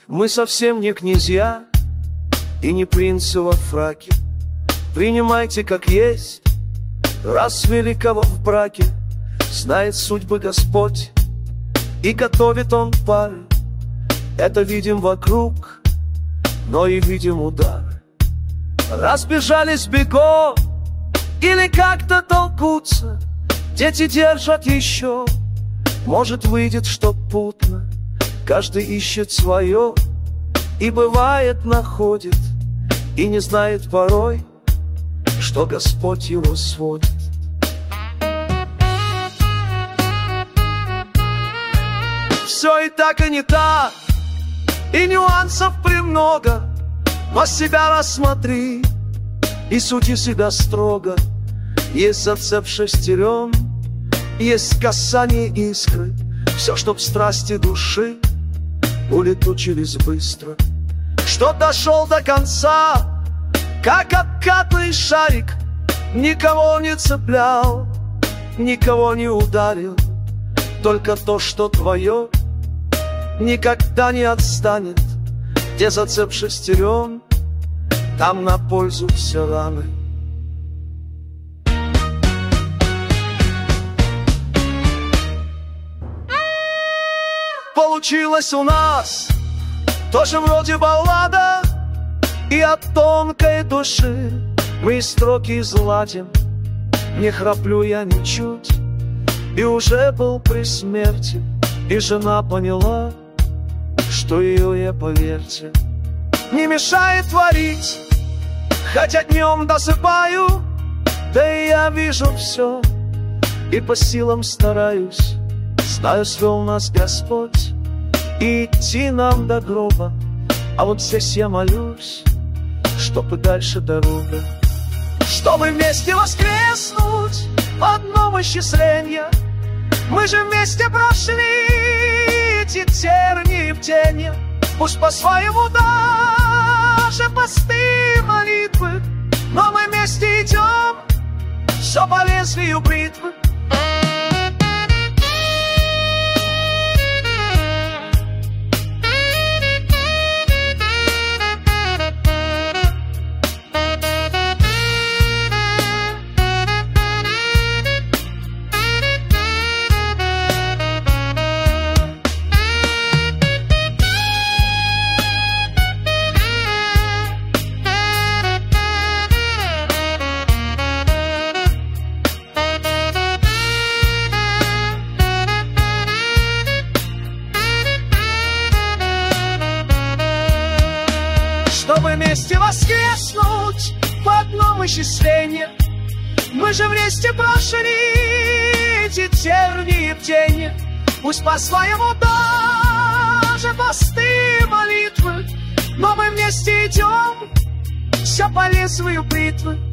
Мы совсем не князья и не принцы во фраке. Принимайте как есть, раз великого в браке знает судьбы Господь, и готовит Он пары. Это видим вокруг, но и видим удар. Разбежались бегом или как-то толкутся, дети держат еще, может выйдет что путно. Каждый ищет свое и бывает находит, и не знает порой, что Господь его сводит. Все и так, и не так, и нюансов премного, но себя рассмотри и суди себя строго. Есть зацеп шестерен, есть касание искры, все, чтоб страсти души улетучились быстро. Что дошел до конца, как обкатный шарик, никого не цеплял, никого не ударил. Только то, что твое, никогда не отстанет. Где зацеп шестерен, там на пользу все раны. Получилось у нас тоже вроде баллада, и от тонкой души мы строки изладим. Не храплю я ничуть, и уже был при смерти, и жена поняла, что ее я, поверьте, не мешает творить. Хотя днем досыпаю, да и я вижу все, и по силам стараюсь. Знаю, свел нас Господь, и идти нам до гроба. А вот здесь я молюсь, чтоб и дальше дорога, чтобы вместе воскреснуть в одном исчислении. Мы же вместе прошли эти тернии в тени. Пусть по-своему даже посты, молитвы, но мы вместе идем, все по лезвию бритвы. Чтобы вместе воскреснуть в одном исчислении. Мы же вместе прошли эти тернии в тени. Пусть по-своему даже посты, молитвы, но мы вместе идем, все по лезвию бритвы.